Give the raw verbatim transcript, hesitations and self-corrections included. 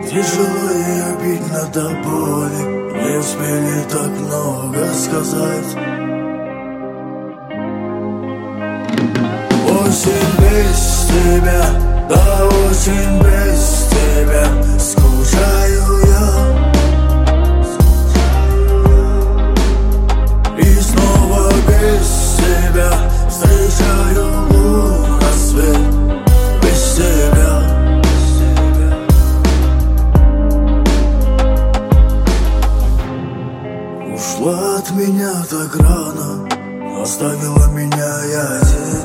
Тяжело и обидно до боли, не успели так много сказать. Осень без тебя, да осень без тебя, скучаю я. И снова без тебя встречаю лунный без тебя. Ушла от меня так рано, оставила меня я один.